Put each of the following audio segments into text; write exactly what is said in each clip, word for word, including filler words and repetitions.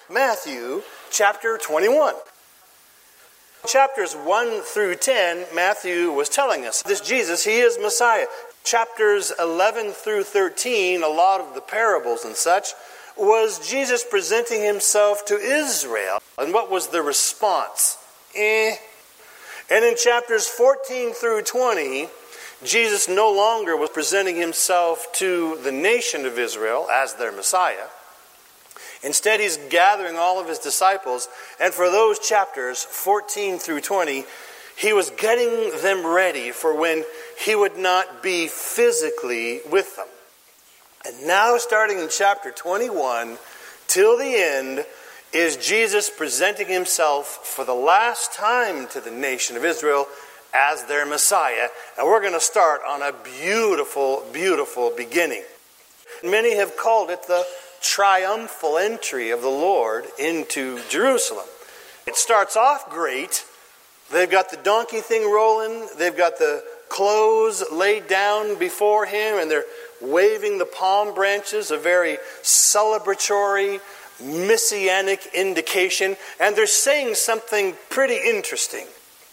Matthew chapter twenty-one. Chapters one through ten, Matthew was telling us this Jesus, he is Messiah. Chapters eleven through thirteen, a lot of the parables and such, was Jesus presenting himself to Israel. And what was the response? Eh. And in chapters fourteen through twenty, Jesus no longer was presenting himself to the nation of Israel as their Messiah. Instead, he's gathering all of his disciples, and for those chapters, fourteen through twenty, he was getting them ready for when he would not be physically with them. And now, starting in chapter twenty-one, till the end, is Jesus presenting himself for the last time to the nation of Israel as their Messiah. And we're going to start on a beautiful, beautiful beginning. Many have called it the triumphal entry of the Lord into Jerusalem. It starts off great. They've got the donkey thing rolling. They've got the clothes laid down before him, and they're waving the palm branches, a very celebratory, messianic indication. And they're saying something pretty interesting.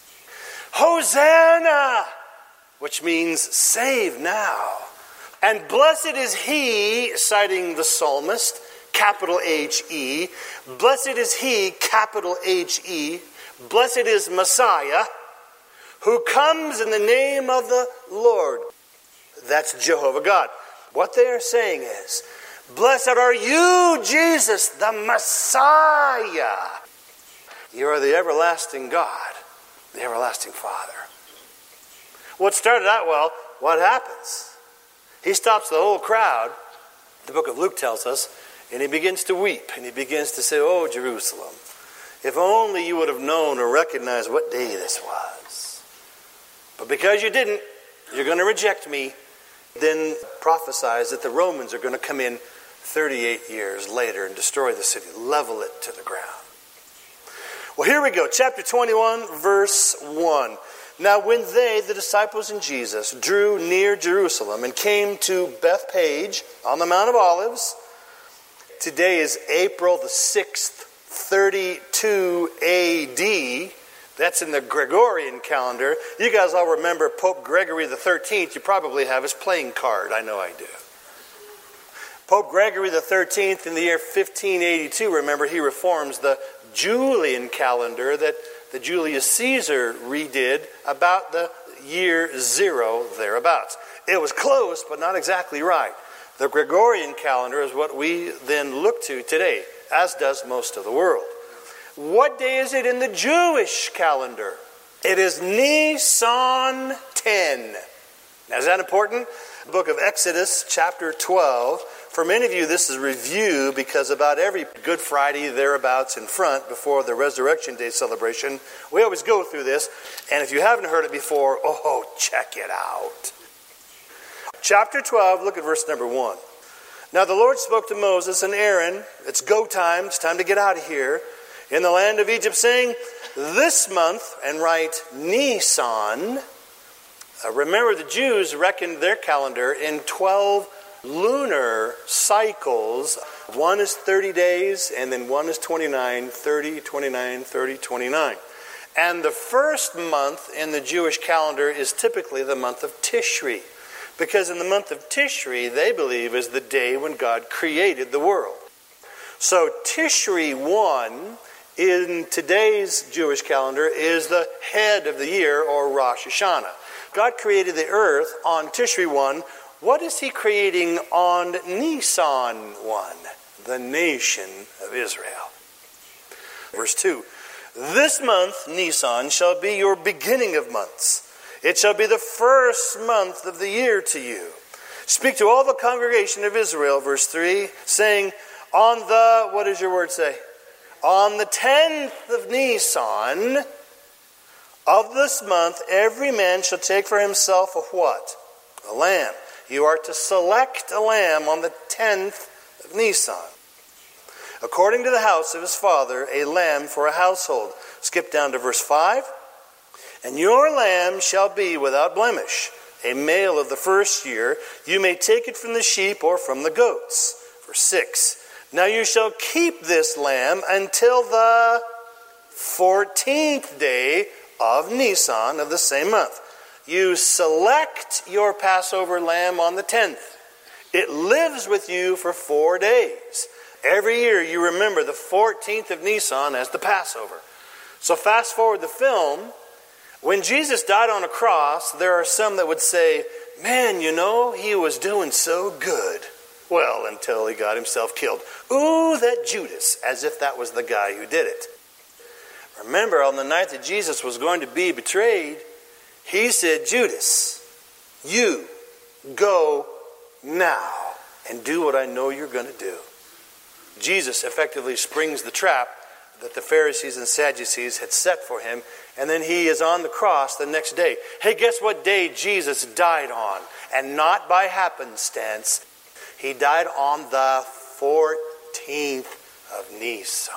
Hosanna! Which means save now. And blessed is he, citing the psalmist, capital H E. Blessed is he, capital H E. Blessed is Messiah, who comes in the name of the Lord. That's Jehovah God. What they are saying is, blessed are you, Jesus, the Messiah. You are the everlasting God, the everlasting Father. What started out well, what happens? He stops the whole crowd, the book of Luke tells us, and he begins to weep, and he begins to say, oh, Jerusalem, if only you would have known or recognized what day this was. But because you didn't, you're going to reject me. Then prophesies that the Romans are going to come in thirty-eight years later and destroy the city, level it to the ground. Well, here we go. Chapter twenty-one, verse one. Now when they, the disciples and Jesus, drew near Jerusalem and came to Bethphage on the Mount of Olives, today is April the sixth, thirty-two A D. That's in the Gregorian calendar. You guys all remember Pope Gregory the thirteenth. You probably have his playing card. I know I do. Pope Gregory the thirteenth in the year fifteen eighty-two, remember, he reforms the Julian calendar that the Julius Caesar redid about the year zero thereabouts. It was close, but not exactly right. The Gregorian calendar is what we then look to today, as does most of the world. What day is it in the Jewish calendar? It is Nisan ten. Now, is that important? The book of Exodus, chapter twelve. For many of you, this is review because about every Good Friday thereabouts in front before the Resurrection Day celebration, we always go through this. And if you haven't heard it before, oh, check it out. Chapter twelve, look at verse number one. Now the Lord spoke to Moses and Aaron, it's go time, it's time to get out of here, in the land of Egypt, saying, this month, and write Nisan. Uh, remember, the Jews reckoned their calendar in twelve lunar cycles. One is thirty days, and then one is twenty-nine, thirty, twenty-nine, thirty, twenty-nine. And the first month in the Jewish calendar is typically the month of Tishri. Because in the month of Tishri, they believe, is the day when God created the world. So Tishri one, in today's Jewish calendar, is the head of the year, or Rosh Hashanah. God created the earth on Tishri one. What is he creating on Nisan one? The nation of Israel. Verse two. This month, Nisan, shall be your beginning of months. It shall be the first month of the year to you. Speak to all the congregation of Israel, verse three, saying, on the, what does your word say? On the tenth of Nisan of this month, every man shall take for himself a what? A lamb. You are to select a lamb on the tenth of Nisan. According to the house of his father, a lamb for a household. Skip down to verse five. And your lamb shall be without blemish, a male of the first year. You may take it from the sheep or from the goats. Verse six. Now you shall keep this lamb until the fourteenth day of Nisan of the same month. You select your Passover lamb on the tenth. It lives with you for four days. Every year you remember the fourteenth of Nisan as the Passover. So fast forward the film. When Jesus died on a cross, there are some that would say, man, you know, he was doing so good. Well, until he got himself killed. Ooh, that Judas, as if that was the guy who did it. Remember, on the night that Jesus was going to be betrayed, he said, Judas, you go now and do what I know you're going to do. Jesus effectively springs the trap that the Pharisees and Sadducees had set for him, and then he is on the cross the next day. Hey, guess what day Jesus died on? And not by happenstance. He died on the fourteenth of Nisan.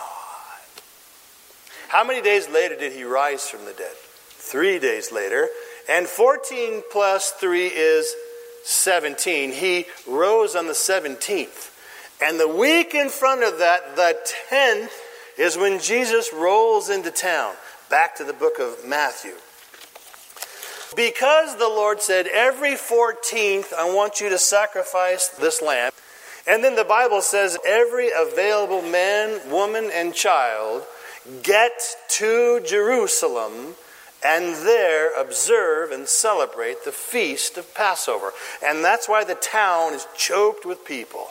How many days later did he rise from the dead? Three days later. And fourteen plus three is seventeen. He rose on the seventeenth. And the week in front of that, the tenth, is when Jesus rolls into town. Back to the book of Matthew. Because the Lord said, every fourteenth, I want you to sacrifice this lamb. And then the Bible says, every available man, woman, and child get to Jerusalem and there observe and celebrate the feast of Passover. And that's why the town is choked with people.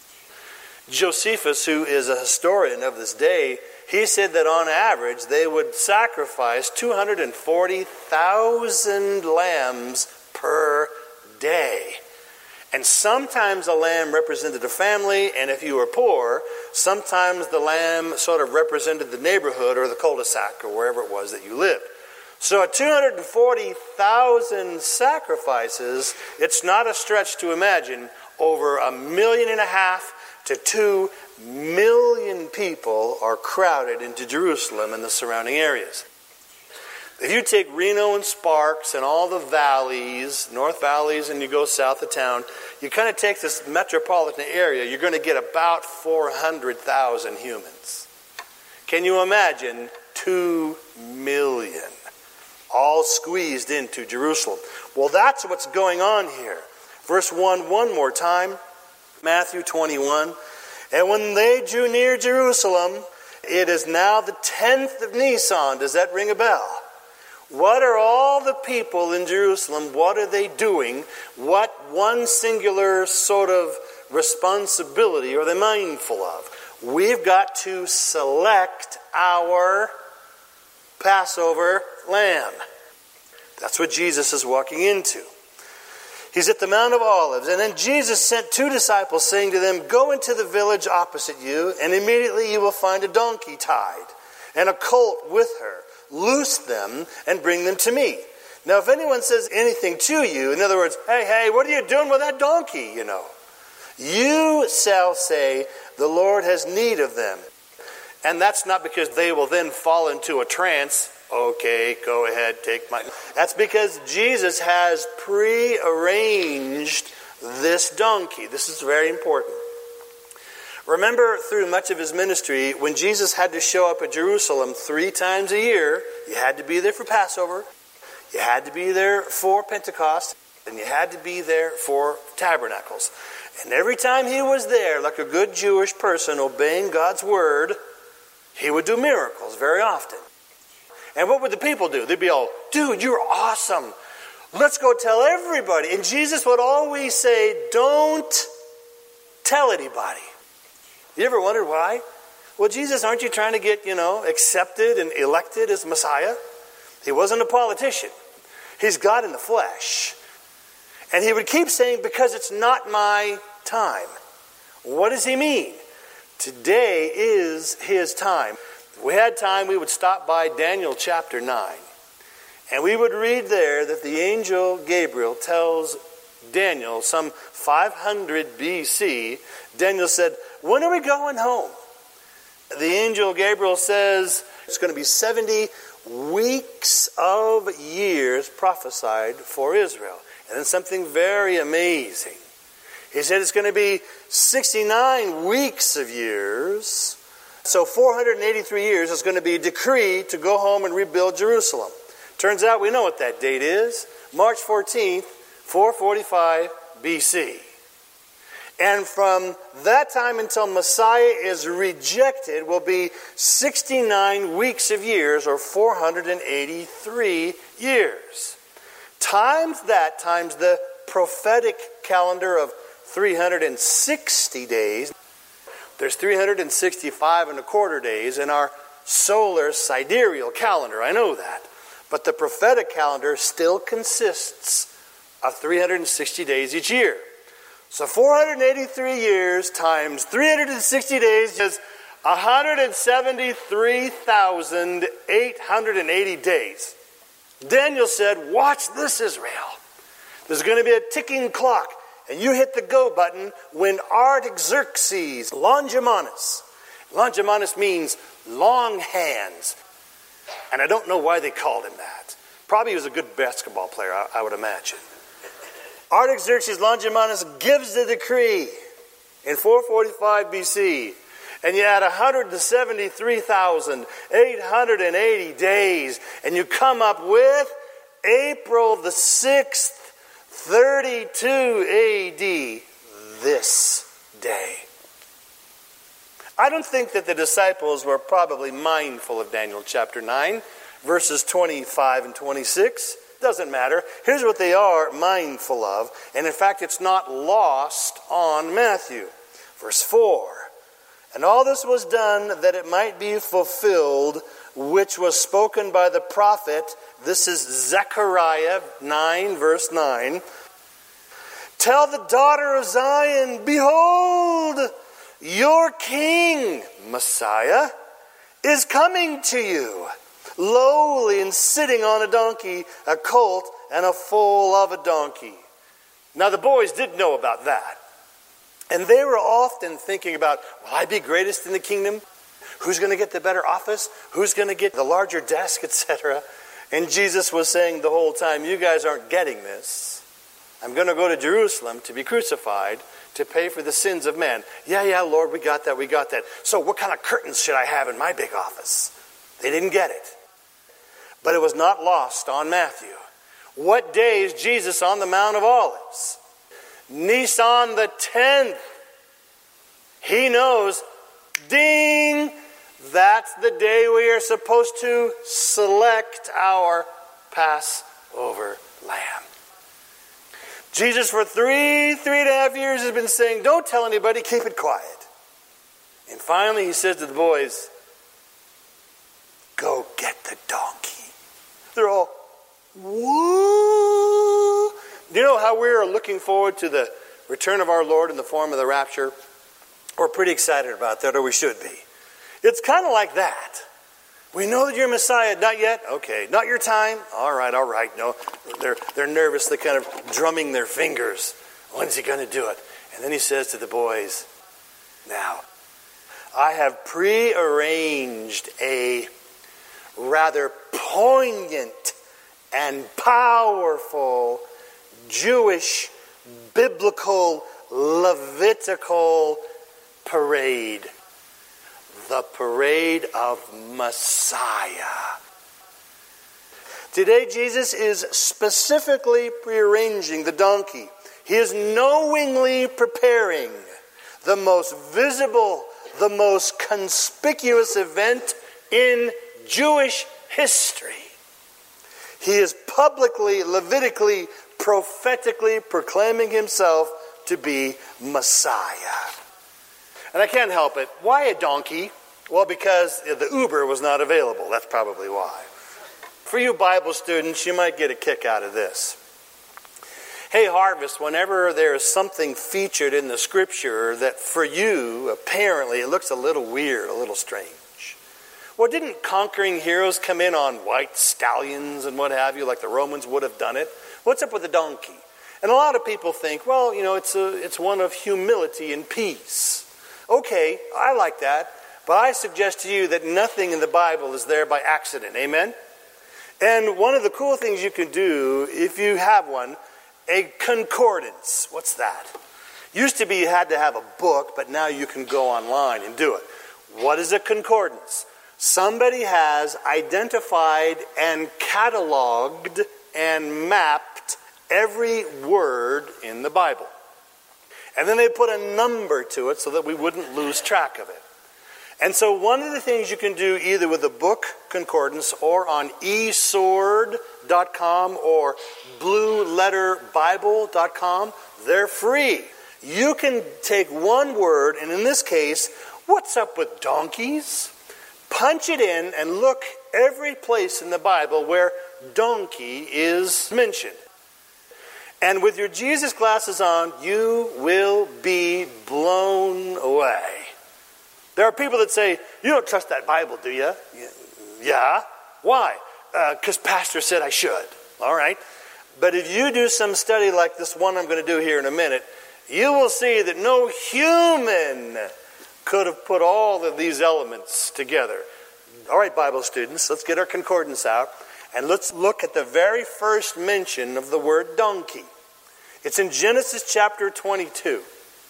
Josephus, who is a historian of this day, he said that on average they would sacrifice two hundred forty thousand lambs per day. And sometimes a lamb represented a family, and if you were poor, sometimes the lamb sort of represented the neighborhood or the cul-de-sac or wherever it was that you lived. So at two hundred forty thousand sacrifices, it's not a stretch to imagine over a million and a half to two million people are crowded into Jerusalem and the surrounding areas. If you take Reno and Sparks and all the valleys, north valleys, and you go south of town, you kind of take this metropolitan area, you're going to get about four hundred thousand humans. Can you imagine two million all squeezed into Jerusalem? Well, that's what's going on here. Verse one, one more time. Matthew twenty-one. And when they drew near Jerusalem, it is now the tenth of Nisan. Does that ring a bell? What are all the people in Jerusalem, what are they doing? What one singular sort of responsibility are they mindful of? We've got to select our Passover lamb. That's what Jesus is walking into. He's at the Mount of Olives, and then Jesus sent two disciples, saying to them, go into the village opposite you, and immediately you will find a donkey tied, and a colt with her. Loose them and bring them to me. Now, if anyone says anything to you, in other words, hey, hey, what are you doing with that donkey, you know? You shall say, the Lord has need of them. And that's not because they will then fall into a trance. Okay, go ahead, take my... That's because Jesus has pre-arranged this donkey. This is very important. Remember, through much of his ministry, when Jesus had to show up at Jerusalem three times a year, you had to be there for Passover, you had to be there for Pentecost, and you had to be there for Tabernacles. And every time he was there, like a good Jewish person obeying God's word, he would do miracles very often. And what would the people do? They'd be all, dude, you're awesome. Let's go tell everybody. And Jesus would always say, don't tell anybody. You ever wondered why? Well, Jesus, aren't you trying to get, you know, accepted and elected as Messiah? He wasn't a politician. He's God in the flesh. And he would keep saying, because it's not my time. What does he mean? Today is his time. If we had time, we would stop by Daniel chapter nine. And we would read there that the angel Gabriel tells Daniel, some five hundred B C, Daniel said, when are we going home? The angel Gabriel says it's going to be seventy weeks of years prophesied for Israel. And then something very amazing. He said it's going to be sixty-nine weeks of years. So four hundred eighty-three years is going to be decreed to go home and rebuild Jerusalem. Turns out we know what that date is. March fourteenth, four forty-five B C. And from that time until Messiah is rejected will be sixty-nine weeks of years, or four hundred eighty-three years. Times that, times the prophetic calendar of three hundred sixty days. There's three hundred sixty-five and a quarter days in our solar sidereal calendar. I know that. But the prophetic calendar still consists of three hundred sixty days each year. So four hundred eighty-three years times three hundred sixty days is one hundred seventy-three thousand eight hundred eighty days. Daniel said, watch this, Israel. There's going to be a ticking clock, and you hit the go button when Artaxerxes, Longimanus. Longimanus means long hands. And I don't know why they called him that. Probably he was a good basketball player, I, I would imagine. Artaxerxes Longimanus gives the decree in four forty-five B C. And you add one hundred seventy-three thousand eight hundred eighty days, and you come up with April the sixth, thirty-two A D, this day. I don't think that the disciples were probably mindful of Daniel chapter nine, verses twenty-five and twenty-six. Doesn't matter. Here's what they are mindful of. And in fact, it's not lost on Matthew. Verse four. And all this was done that it might be fulfilled, which was spoken by the prophet. This is Zechariah nine, verse nine. Tell the daughter of Zion, behold, your king, Messiah, is coming to you, lowly and sitting on a donkey, a colt, and a foal of a donkey. Now the boys did know about that. And they were often thinking about, will I be greatest in the kingdom? Who's going to get the better office? Who's going to get the larger desk, et cetera? And Jesus was saying the whole time, you guys aren't getting this. I'm going to go to Jerusalem to be crucified to pay for the sins of men. Yeah, yeah, Lord, we got that, we got that. So what kind of curtains should I have in my big office? They didn't get it. But it was not lost on Matthew. What day is Jesus on the Mount of Olives? Nisan the tenth. He knows, ding, that's the day we are supposed to select our Passover lamb. Jesus for three, three and a half years has been saying, don't tell anybody, keep it quiet. And finally he says to the boys, go get the donkey. They're all, woo. Do you know how we are looking forward to the return of our Lord in the form of the rapture? We're pretty excited about that, or we should be. It's kind of like that. We know that you're Messiah. Not yet? Okay. Not your time? All right, all right. No, they're, they're nervous. They're kind of drumming their fingers. When's he going to do it? And then he says to the boys, now, I have prearranged a rather poignant and powerful Jewish, biblical, Levitical parade. The parade of Messiah. Today, Jesus is specifically prearranging the donkey. He is knowingly preparing the most visible, the most conspicuous event in Jewish history. He is publicly, Levitically, prophetically proclaiming himself to be Messiah. And I can't help it. Why a donkey? Well, because the Uber was not available. That's probably why. For you Bible students, you might get a kick out of this. Hey, Harvest, whenever there is something featured in the Scripture that for you, apparently, it looks a little weird, a little strange. Well, didn't conquering heroes come in on white stallions and what have you, like the Romans would have done it? What's up with the donkey? And a lot of people think, well, you know, it's a, it's one of humility and peace. Okay, I like that, but I suggest to you that nothing in the Bible is there by accident. Amen? And one of the cool things you can do, if you have one, a concordance. What's that? Used to be you had to have a book, but now you can go online and do it. What is a concordance? Somebody has identified and cataloged and mapped every word in the Bible. And then they put a number to it so that we wouldn't lose track of it. And so one of the things you can do either with a book concordance or on e sword dot com or blue letter bible dot com, they're free. You can take one word, and in this case, what's up with donkeys? Punch it in and look every place in the Bible where donkey is mentioned. And with your Jesus glasses on, you will be blown away. There are people that say, you don't trust that Bible, do you? Yeah. Why? Because uh, Pastor said I should. All right. But if you do some study like this one I'm going to do here in a minute, you will see that no human could have put all of these elements together. All right, Bible students, let's get our concordance out and let's look at the very first mention of the word donkey. It's in Genesis chapter twenty-two.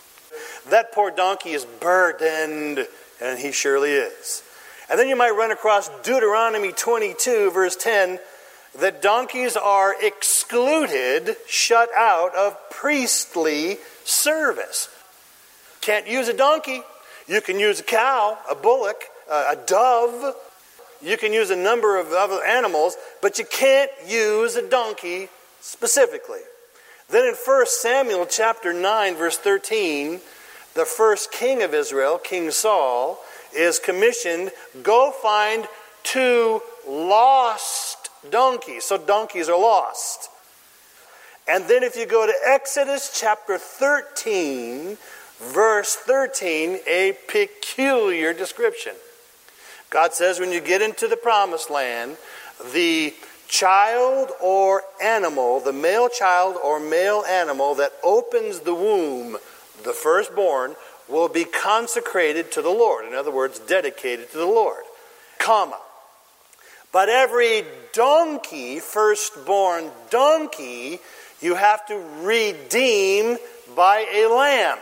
That poor donkey is burdened, and he surely is. And then you might run across Deuteronomy twenty-two, verse ten, that donkeys are excluded, shut out of priestly service. Can't use a donkey. You can use a cow, a bullock, a dove. You can use a number of other animals, but you can't use a donkey specifically. Then in First Samuel chapter nine, verse thirteen, the first king of Israel, King Saul, is commissioned, go find two lost donkeys. So donkeys are lost. And then if you go to Exodus chapter thirteen, verse thirteen, a peculiar description. God says when you get into the promised land, the child or animal, the male child or male animal that opens the womb, the firstborn, will be consecrated to the Lord. In other words, dedicated to the Lord. Comma. But every donkey, firstborn donkey, you have to redeem by a lamb.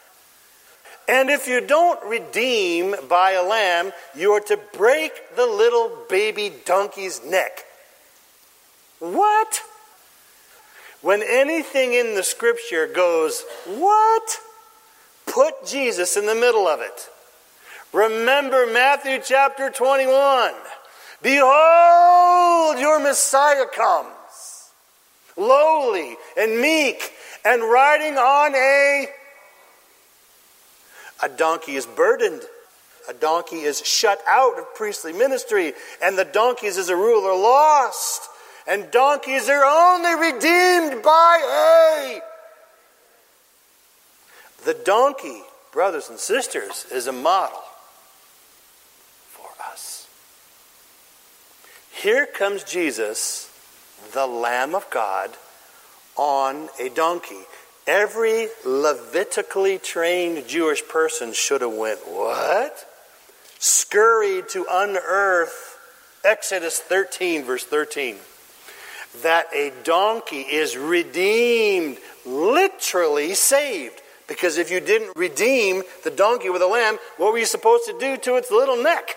And if you don't redeem by a lamb, you are to break the little baby donkey's neck. What? When anything in the scripture goes, what? Put Jesus in the middle of it. Remember Matthew chapter twenty-one. Behold, your Messiah comes, lowly and meek, and riding on a... A donkey is burdened. A donkey is shut out of priestly ministry. And the donkeys, as a rule, are lost. And donkeys are only redeemed by a... The donkey, brothers and sisters, is a model for us. Here comes Jesus, the Lamb of God, on a donkey. Every Levitically trained Jewish person should have went, what? Scurried to unearth Exodus thirteen, verse thirteen. That a donkey is redeemed, literally saved. Because if you didn't redeem the donkey with a lamb, what were you supposed to do to its little neck?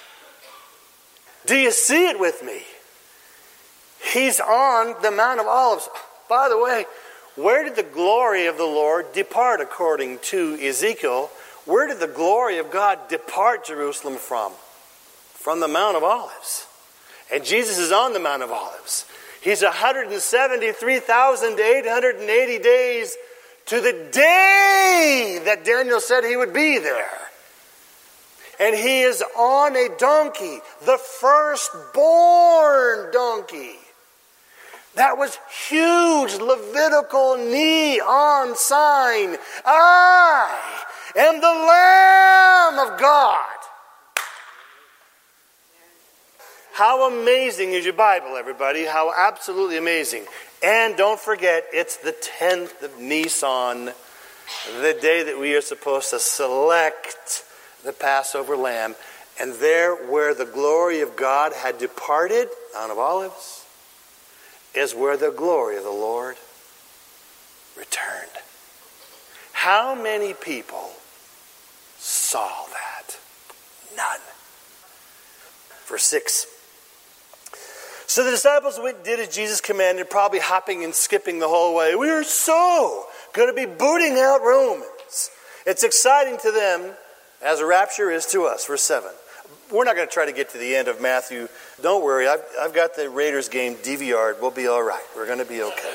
Do you see it with me? He's on the Mount of Olives. By the way, where did the glory of the Lord depart according to Ezekiel? Where did the glory of God depart Jerusalem from? From the Mount of Olives. And Jesus is on the Mount of Olives. He's one hundred seventy-three thousand eight hundred eighty days to the day that Daniel said he would be there. And he is on a donkey, the firstborn donkey. That was huge Levitical neon sign. I am the Lamb of God. How amazing is your Bible, everybody? How absolutely amazing. And don't forget, it's the tenth of Nisan, the day that we are supposed to select the Passover lamb. And there where the glory of God had departed, Mount of Olives, is where the glory of the Lord returned. How many people saw that? None. Verse six. So the disciples did as Jesus commanded, probably hopping and skipping the whole way. We are so going to be booting out Romans. It's exciting to them as a rapture is to us. Verse seven. We're not going to try to get to the end of Matthew. Don't worry, I've, I've got the Raiders game D V R'd. We'll be all right. We're going to be okay.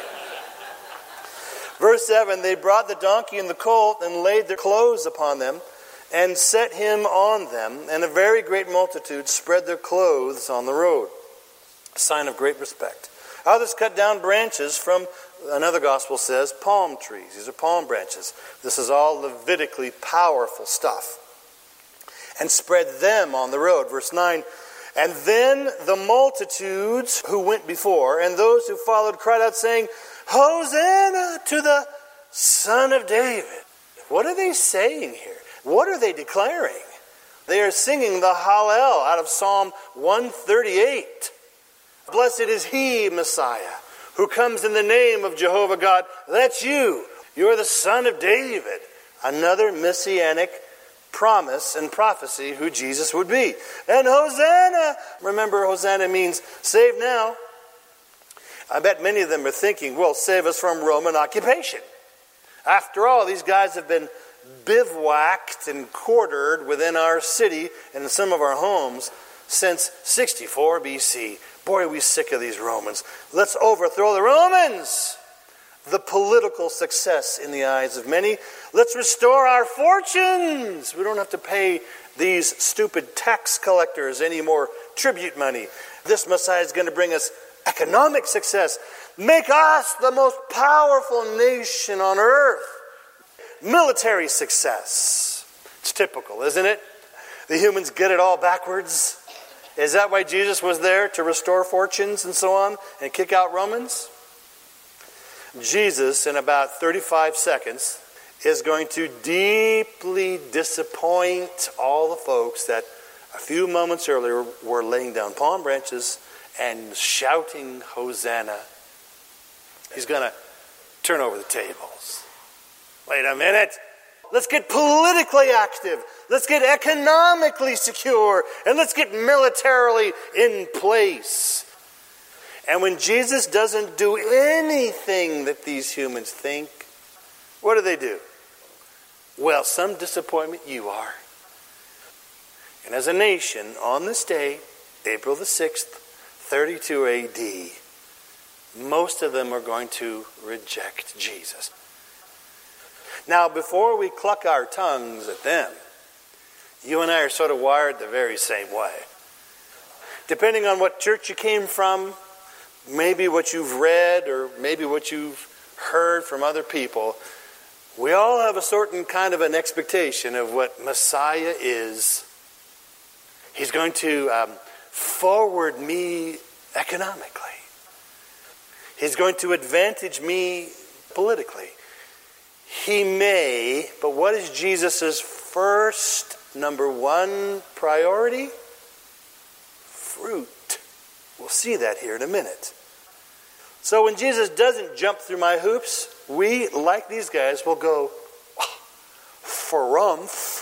Verse seven, they brought the donkey and the colt and laid their clothes upon them and set him on them. And a very great multitude spread their clothes on the road. A sign of great respect. Others cut down branches from, another gospel says, palm trees. These are palm branches. This is all Levitically powerful stuff. And spread them on the road. Verse nine, and then the multitudes who went before and those who followed cried out saying, Hosanna to the Son of David. What are they saying here? What are they declaring? They are singing the Hallel out of Psalm one thirty-eight. Blessed is he, Messiah, who comes in the name of Jehovah God. That's you. You're the Son of David. Another messianic promise and prophecy who Jesus would be. And Hosanna. Remember, Hosanna means save now. I bet many of them are thinking, well, save us from Roman occupation. After all, these guys have been bivouacked and quartered within our city and in some of our homes since sixty-four B C. Boy, are we sick of these Romans. Let's overthrow the Romans. The political success in the eyes of many. Let's restore our fortunes. We don't have to pay these stupid tax collectors any more tribute money. This Messiah is going to bring us economic success. Make us the most powerful nation on earth. Military success. It's typical, isn't it? The humans get it all backwards. Is that why Jesus was there, to restore fortunes and so on and kick out Romans? Jesus, in about thirty-five seconds, is going to deeply disappoint all the folks that a few moments earlier were laying down palm branches and shouting Hosanna. He's going to turn over the tables. Wait a minute. Let's get politically active. Let's get economically secure. And let's get militarily in place. And when Jesus doesn't do anything that these humans think, what do they do? Well, some disappointment you are. And as a nation, on this day, April the sixth, thirty-two A D, most of them are going to reject Jesus. Now, before we cluck our tongues at them, you and I are sort of wired the very same way. Depending on what church you came from, maybe what you've read, or maybe what you've heard from other people, we all have a certain kind of an expectation of what Messiah is. He's going to um, forward me economically. He's going to advantage me politically. He may, but what is Jesus' first, number one priority? Fruit. We'll see that here in a minute. So when Jesus doesn't jump through my hoops, we, like these guys, will go, oh, frumph.